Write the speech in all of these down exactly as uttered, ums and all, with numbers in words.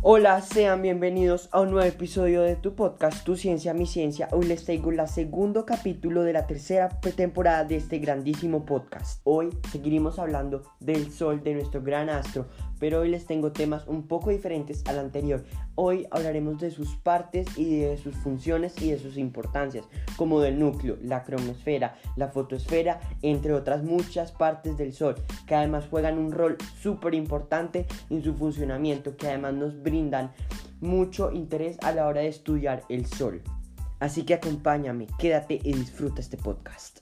Hola, sean bienvenidos a un nuevo episodio de tu podcast, Tu Ciencia, Mi Ciencia. Hoy les traigo el segundo capítulo de la tercera temporada de este grandísimo podcast. Hoy seguiremos hablando del Sol, de nuestro gran astro, pero hoy les tengo temas un poco diferentes al anterior. Hoy hablaremos de sus partes y de sus funciones y de sus importancias, como del núcleo, la cromosfera, la fotosfera, entre otras muchas partes del Sol, que además juegan un rol súper importante en su funcionamiento, que además nos brindan mucho interés a la hora de estudiar el Sol. Así que acompáñame, quédate y disfruta este podcast.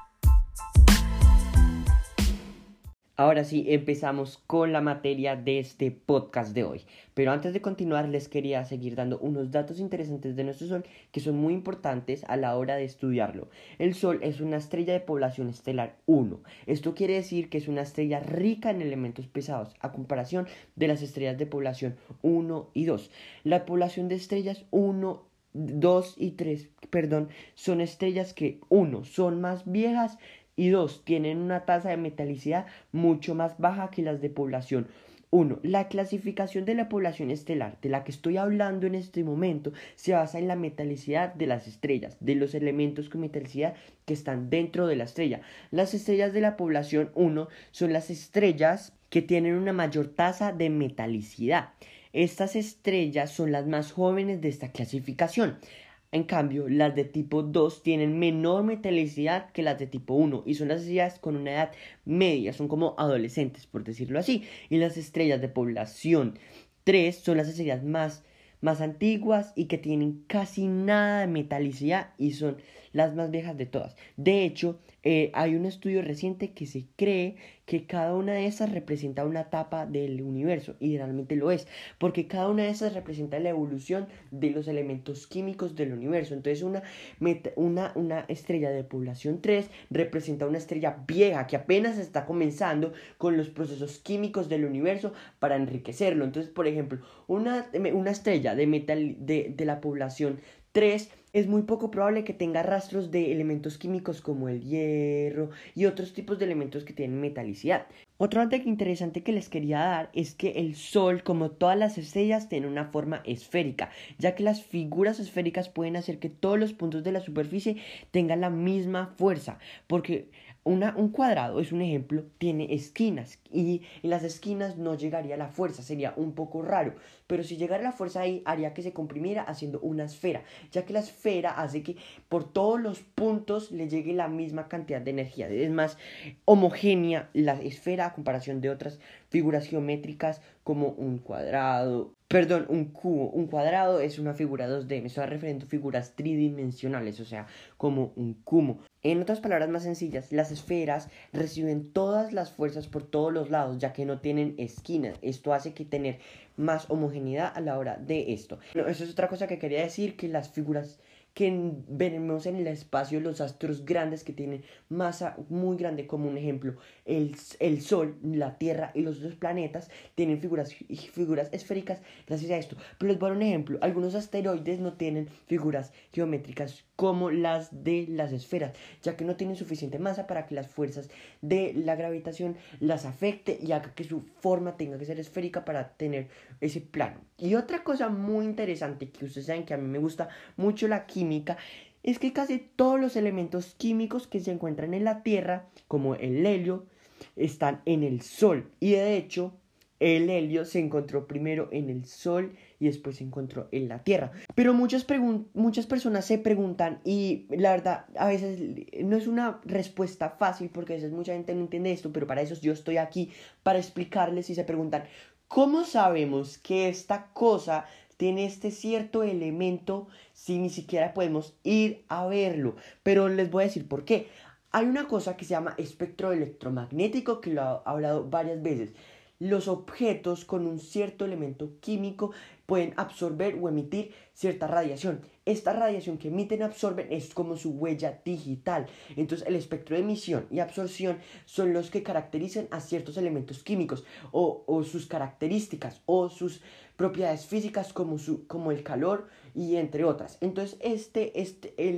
Ahora sí, empezamos con la materia de este podcast de hoy. Pero antes de continuar, les quería seguir dando unos datos interesantes de nuestro Sol que son muy importantes a la hora de estudiarlo. El Sol es una estrella de población estelar uno. Esto quiere decir que es una estrella rica en elementos pesados, a comparación de las estrellas de población uno y dos. La población de estrellas uno, dos y tres, perdón, son estrellas que uno, son más viejas, y dos, tienen una tasa de metalicidad mucho más baja que las de población uno. La clasificación de la población estelar de la que estoy hablando en este momento se basa en la metalicidad de las estrellas, de los elementos con metalicidad que están dentro de la estrella. Las estrellas de la población uno son las estrellas que tienen una mayor tasa de metalicidad. Estas estrellas son las más jóvenes de esta clasificación. En cambio, las de tipo dos tienen menor metalicidad que las de tipo uno y son las estrellas con una edad media, son como adolescentes, por decirlo así. Y las estrellas de población tres son las estrellas más, más antiguas y que tienen casi nada de metalicidad y son las más viejas de todas. De hecho, eh, hay un estudio reciente que se cree que cada una de esas representa una etapa del universo, y realmente lo es, porque cada una de esas representa la evolución de los elementos químicos del universo. Entonces una, meta, una, una estrella de población tres representa una estrella vieja que apenas está comenzando con los procesos químicos del universo para enriquecerlo. Entonces, por ejemplo, una, una estrella de, metal, de, de la población tres es muy poco probable que tenga rastros de elementos químicos como el hierro y otros tipos de elementos que tienen metalicidad. Otro dato interesante que les quería dar es que el Sol, como todas las estrellas, tiene una forma esférica, ya que las figuras esféricas pueden hacer que todos los puntos de la superficie tengan la misma fuerza, porque Una, un cuadrado es un ejemplo, tiene esquinas y en las esquinas no llegaría la fuerza, sería un poco raro, pero si llegara la fuerza ahí haría que se comprimiera haciendo una esfera, ya que la esfera hace que por todos los puntos le llegue la misma cantidad de energía, es más homogénea la esfera a comparación de otras figuras geométricas como un cuadrado. Perdón, un cubo. Un cuadrado es una figura dos D. Me estoy refiriendo a figuras tridimensionales, o sea, como un cubo. En otras palabras más sencillas, las esferas reciben todas las fuerzas por todos los lados, ya que no tienen esquinas. Esto hace que tener más homogeneidad a la hora de esto. Bueno, eso es otra cosa que quería decir, que las figuras que vemos en el espacio, los astros grandes que tienen masa muy grande, como un ejemplo, el, el Sol, la Tierra y los otros planetas, tienen figuras, figuras esféricas gracias a esto. Pero les voy a dar un ejemplo, algunos asteroides no tienen figuras geométricas como las de las esferas, ya que no tienen suficiente masa para que las fuerzas de la gravitación las afecte y haga que su forma tenga que ser esférica para tener ese plano. Y otra cosa muy interesante, que ustedes saben que a mí me gusta mucho la química, es que casi todos los elementos químicos que se encuentran en la Tierra, como el helio, están en el Sol. Y de hecho, el helio se encontró primero en el Sol y después se encontró en la Tierra. Pero muchas, pregun- muchas personas se preguntan, y la verdad a veces no es una respuesta fácil porque a veces mucha gente no entiende esto, pero para eso yo estoy aquí, para explicarles, y se preguntan, ¿cómo sabemos que esta cosa tiene este cierto elemento si ni siquiera podemos ir a verlo? Pero les voy a decir por qué. Hay una cosa que se llama espectro electromagnético, que lo he hablado varias veces. Los objetos con un cierto elemento químico pueden absorber o emitir cierta radiación. Esta radiación que emiten y absorben es como su huella digital. Entonces el espectro de emisión y absorción son los que caracterizan a ciertos elementos químicos o, o sus características o sus propiedades físicas como, su, como el calor y entre otras. Entonces este, este el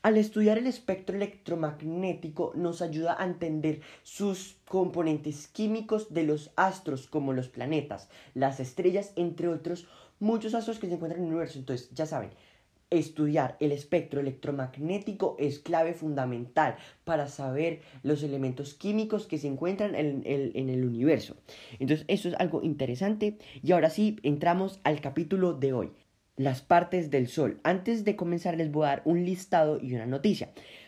Al estudiar el espectro electromagnético nos ayuda a entender sus componentes químicos de los astros, como los planetas, las estrellas, entre otros muchos astros que se encuentran en el universo. Entonces, ya saben, estudiar el espectro electromagnético es clave fundamental para saber los elementos químicos que se encuentran en el, en el universo. Entonces, eso es algo interesante. Y ahora sí, entramos al capítulo de hoy. Las partes del Sol. Antes de comenzar les voy a dar un listado y una noticia.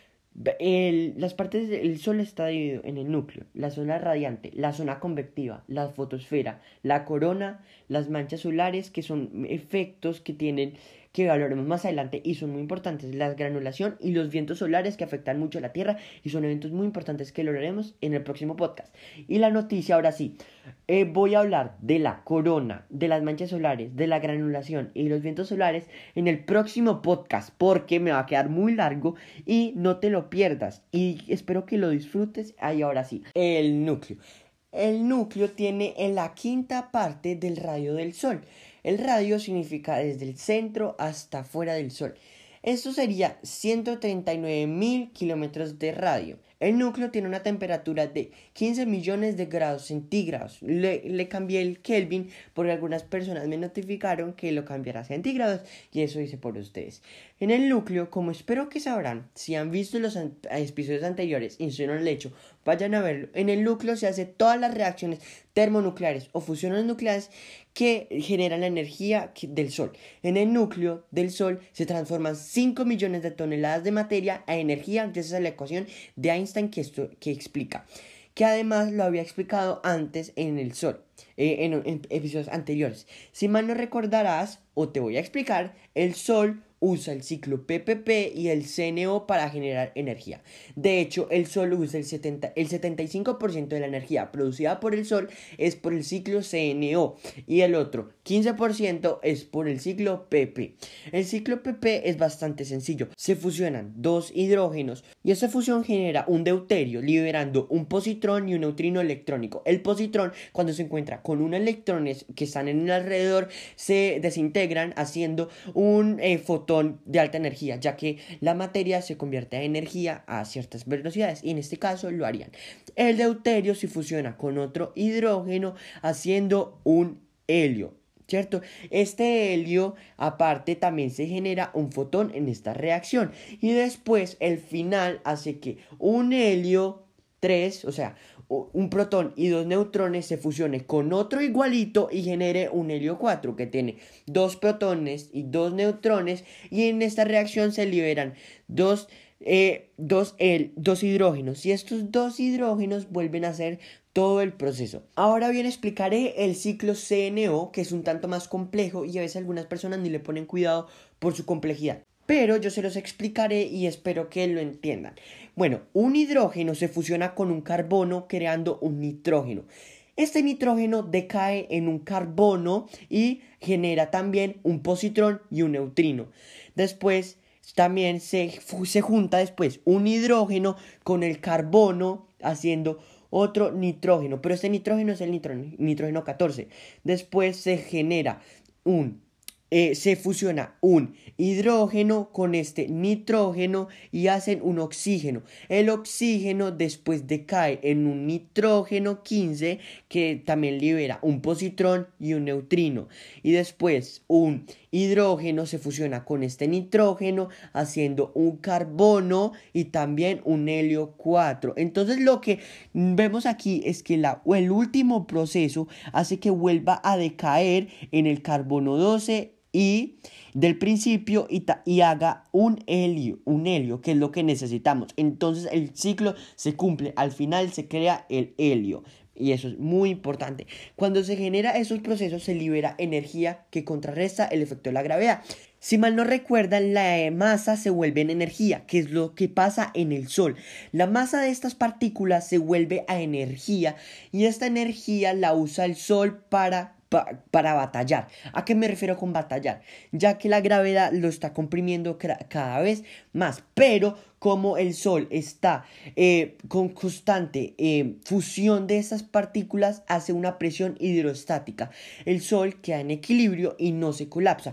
El, las partes del Sol está dividido en el núcleo, la zona radiante, la zona convectiva, la fotosfera, la corona, las manchas solares, que son efectos que tienen, que valoraremos más adelante y son muy importantes, la granulación y los vientos solares que afectan mucho a la Tierra y son eventos muy importantes que lo hablaremos en el próximo podcast. Y la noticia, ahora sí, eh, voy a hablar de la corona, de las manchas solares, de la granulación y los vientos solares en el próximo podcast porque me va a quedar muy largo y no te lo pierdas y espero que lo disfrutes. Ahí ahora sí, el núcleo. El núcleo tiene en la quinta parte del radio del Sol. El radio significa desde el centro hasta fuera del Sol. Esto sería ciento treinta y nueve mil kilómetros de radio. El núcleo tiene una temperatura de quince millones de grados centígrados. Le, le cambié el Kelvin porque algunas personas me notificaron que lo cambiara a centígrados y eso hice por ustedes. En el núcleo, como espero que sabrán, si han visto los an- episodios anteriores y si no lo han hecho, vayan a verlo. En el núcleo se hacen todas las reacciones termonucleares o fusiones nucleares que generan la energía del Sol. En el núcleo del Sol se transforman cinco millones de toneladas de materia a energía gracias a la ecuación de Einstein que, esto, que explica. Que además lo había explicado antes en el Sol, eh, en, en episodios anteriores. Si mal no recordarás, o te voy a explicar, el Sol usa el ciclo P P P y el C N O para generar energía. De hecho, el Sol usa el, setenta, el setenta y cinco por ciento de la energía producida por el Sol es por el ciclo C N O y el otro quince por ciento es por el ciclo P P. El ciclo P P es bastante sencillo. Se fusionan dos hidrógenos y esa fusión genera un deuterio liberando un positrón y un neutrino electrónico. El positrón, cuando se encuentra con unos electrones que están en el alrededor, se desintegran haciendo un eh, fotón de alta energía, ya que la materia se convierte en energía a ciertas velocidades y en este caso lo harían. El deuterio se fusiona con otro hidrógeno haciendo un helio, ¿cierto? Este helio aparte también se genera un fotón en esta reacción y después el final hace que un helio tres, o sea, un protón y dos neutrones se fusione con otro igualito y genere un helio cuatro que tiene dos protones y dos neutrones y en esta reacción se liberan dos, eh, dos, el, dos hidrógenos y estos dos hidrógenos vuelven a hacer todo el proceso. Ahora bien explicaré el ciclo C N O que es un tanto más complejo y a veces algunas personas ni le ponen cuidado por su complejidad. Pero yo se los explicaré y espero que lo entiendan. Bueno, un hidrógeno se fusiona con un carbono creando un nitrógeno. Este nitrógeno decae en un carbono y genera también un positrón y un neutrino. Después también se, se junta después un hidrógeno con el carbono haciendo otro nitrógeno. Pero este nitrógeno es el nitrógeno, nitrógeno catorce. Después se genera un Eh, se fusiona un hidrógeno con este nitrógeno y hacen un oxígeno. El oxígeno después decae en un nitrógeno quince que también libera un positrón y un neutrino. Y después un hidrógeno se fusiona con este nitrógeno haciendo un carbono y también un helio cuatro. Entonces lo que vemos aquí es que la, el último proceso hace que vuelva a decaer en el carbono doce y del principio y, ta- y haga un helio, un helio, que es lo que necesitamos. Entonces el ciclo se cumple, al final se crea el helio. Y eso es muy importante. Cuando se genera esos procesos se libera energía que contrarresta el efecto de la gravedad. Si mal no recuerdan, la masa se vuelve en energía, que es lo que pasa en el Sol. La masa de estas partículas se vuelve a energía y esta energía la usa el Sol para para batallar. ¿A qué me refiero con batallar? Ya que la gravedad lo está comprimiendo cada vez más, pero como el Sol está eh, con constante eh, fusión de esas partículas, hace una presión hidrostática. El Sol queda en equilibrio y no se colapsa.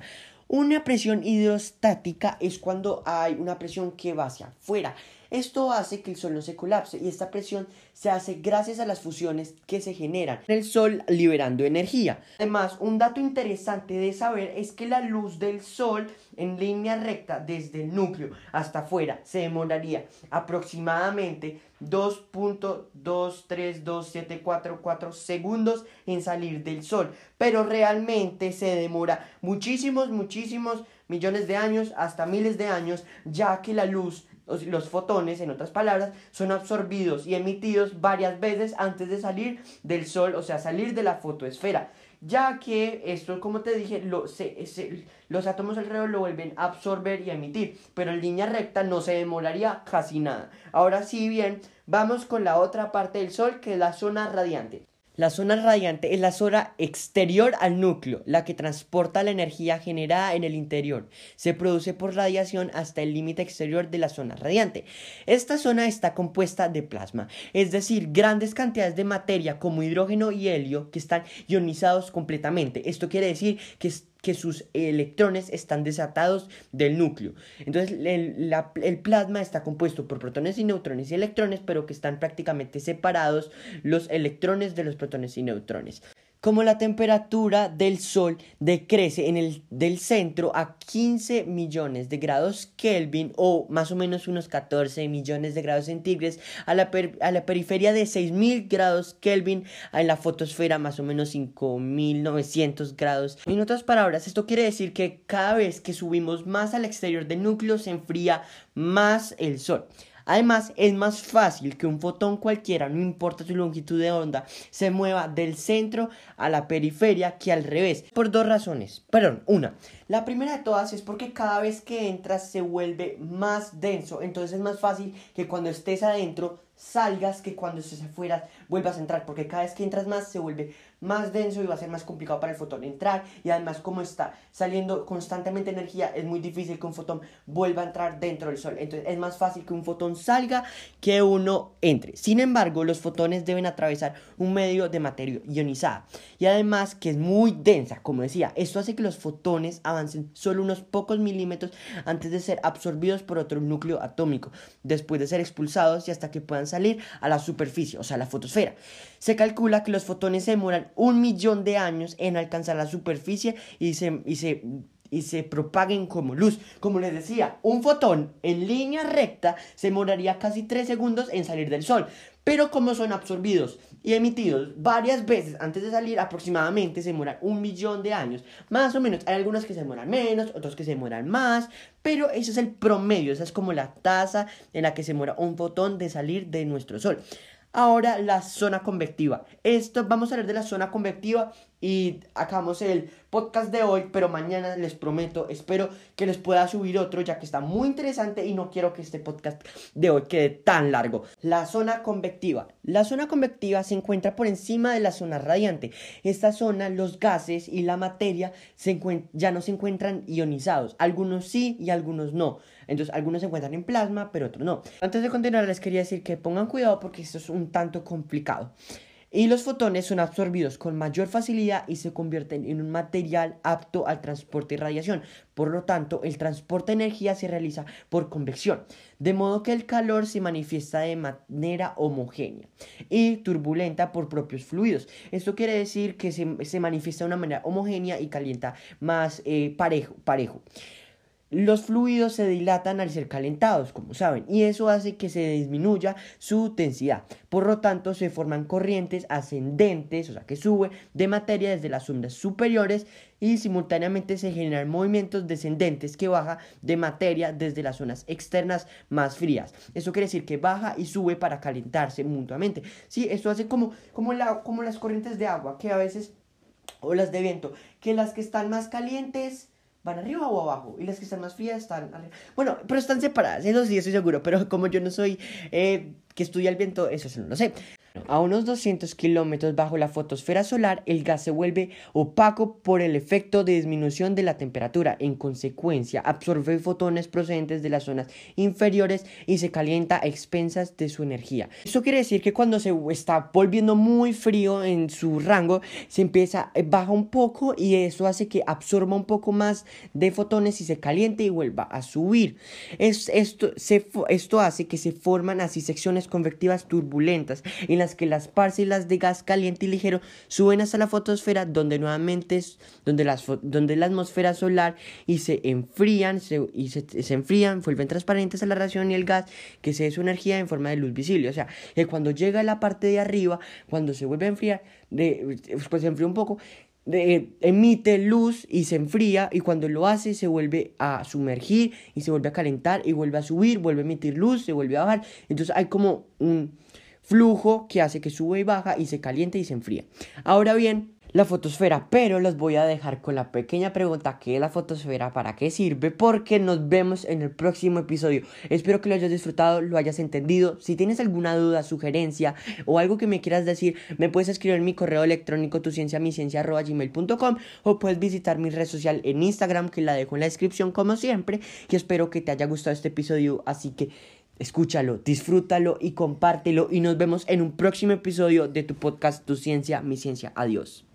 Una presión hidrostática es cuando hay una presión que va hacia afuera. Esto hace que el Sol no se colapse y esta presión se hace gracias a las fusiones que se generan en el Sol liberando energía. Además, un dato interesante de saber es que la luz del Sol en línea recta desde el núcleo hasta afuera se demoraría aproximadamente dos punto dos tres dos siete cuatro cuatro segundos en salir del Sol, pero realmente se demora muchísimos, muchísimos millones de años hasta miles de años, ya que la luz, los fotones, en otras palabras, son absorbidos y emitidos varias veces antes de salir del Sol, o sea, salir de la fotoesfera, ya que esto, como te dije, lo, se, se, los átomos alrededor lo vuelven a absorber y a emitir, pero en línea recta no se demoraría casi nada. Ahora sí, bien, vamos con la otra parte del Sol, que es la zona radiante. La zona radiante es la zona exterior al núcleo, la que transporta la energía generada en el interior. Se produce por radiación hasta el límite exterior de la zona radiante. Esta zona está compuesta de plasma, es decir, grandes cantidades de materia como hidrógeno y helio que están ionizados completamente. Esto quiere decir que que sus electrones están desatados del núcleo. Entonces el, la, el plasma está compuesto por protones y neutrones y electrones, pero que están prácticamente separados los electrones de los protones y neutrones. Como la temperatura del Sol decrece en el del centro a quince millones de grados Kelvin o más o menos unos catorce millones de grados centígrados, a la, per, a la periferia de seis mil grados Kelvin, en la fotosfera más o menos cinco mil novecientos grados. En otras palabras, esto quiere decir que cada vez que subimos más al exterior del núcleo se enfría más el Sol. Además, es más fácil que un fotón cualquiera, no importa su longitud de onda, se mueva del centro a la periferia que al revés, por dos razones. Perdón, una. La primera de todas es porque cada vez que entras se vuelve más denso, entonces es más fácil que cuando estés adentro salgas que cuando estés afuera vuelvas a entrar, porque cada vez que entras más se vuelve más denso y va a ser más complicado para el fotón entrar, y además como está saliendo constantemente energía es muy difícil que un fotón vuelva a entrar dentro del Sol, entonces es más fácil que un fotón salga que uno entre. Sin embargo, los fotones deben atravesar un medio de materia ionizada y además que es muy densa, como decía. Esto hace que los fotones avancen solo unos pocos milímetros antes de ser absorbidos por otro núcleo atómico, después de ser expulsados y hasta que puedan salir a la superficie, o sea, la fotosfera. Se calcula que los fotones se demoran un millón de años en alcanzar la superficie y se, y se, y se propaguen como luz. Como les decía, un fotón en línea recta se demoraría casi tres segundos en salir del Sol, pero como son absorbidos y emitidos varias veces antes de salir, aproximadamente se demoran un millón de años, más o menos. Hay algunos que se demoran menos, otros que se demoran más, pero ese es el promedio, esa es como la tasa en la que se demora un fotón de salir de nuestro Sol. Ahora la zona convectiva. Esto vamos a hablar de la zona convectiva y acabamos el podcast de hoy, pero mañana les prometo, espero que les pueda subir otro, ya que está muy interesante y no quiero que este podcast de hoy quede tan largo. La zona convectiva. La zona convectiva se encuentra por encima de la zona radiante. Esta zona, los gases y la materia se encuent- ya no se encuentran ionizados. Algunos sí y algunos no. Entonces, algunos se encuentran en plasma, pero otros no. Antes de continuar, les quería decir que pongan cuidado porque esto es un tanto complicado. Y los fotones son absorbidos con mayor facilidad y se convierten en un material apto al transporte de radiación. Por lo tanto, el transporte de energía se realiza por convección, de modo que el calor se manifiesta de manera homogénea y turbulenta por propios fluidos. Esto quiere decir que se, se manifiesta de una manera homogénea y calienta más eh, parejo, parejo. Los fluidos se dilatan al ser calentados, como saben, y eso hace que se disminuya su densidad. Por lo tanto, se forman corrientes ascendentes, o sea, que sube de materia desde las ondas superiores, y simultáneamente se generan movimientos descendentes que baja de materia desde las zonas externas más frías. Eso quiere decir que baja y sube para calentarse mutuamente. Sí, esto hace como, como, la, como las corrientes de agua, que a veces, o las de viento, que las que están más calientes van arriba o abajo, y las que están más frías están arriba. Bueno, pero están separadas, eso sí, estoy seguro, pero como yo no soy eh, que estudia el viento, eso sí no lo sé. A unos doscientos kilómetros bajo la fotosfera solar, el gas se vuelve opaco por el efecto de disminución de la temperatura. En consecuencia, absorbe fotones procedentes de las zonas inferiores y se calienta a expensas de su energía. Esto quiere decir que cuando se está volviendo muy frío en su rango, se empieza, baja un poco y eso hace que absorba un poco más de fotones y se caliente y vuelva a subir. Es, esto, se, esto hace que se forman así secciones convectivas turbulentas en las que las partículas de gas caliente y ligero suben hasta la fotosfera, donde nuevamente es donde, las, donde la atmósfera solar y se enfrían se, y se, se enfrían, vuelven transparentes a la radiación y el gas que se dé su energía en forma de luz visible. O sea, que cuando llega a la parte de arriba, cuando se vuelve a enfriar, de, pues se enfría un poco, De, emite luz y se enfría, y cuando lo hace se vuelve a sumergir y se vuelve a calentar y vuelve a subir, vuelve a emitir luz, se vuelve a bajar. Entonces hay como un flujo que hace que sube y baja y se calienta y se enfría. Ahora bien, la fotosfera, pero los voy a dejar con la pequeña pregunta: ¿qué es la fotosfera? ¿Para qué sirve? Porque nos vemos en el próximo episodio. Espero que lo hayas disfrutado, lo hayas entendido. Si tienes alguna duda, sugerencia o algo que me quieras decir, me puedes escribir en mi correo electrónico tucienciamiciencia arroba gmail punto com, o puedes visitar mi red social en Instagram, que la dejo en la descripción como siempre. Y espero que te haya gustado este episodio, así que escúchalo, disfrútalo y compártelo, y nos vemos en un próximo episodio de tu podcast Tu Ciencia, Mi Ciencia. Adiós.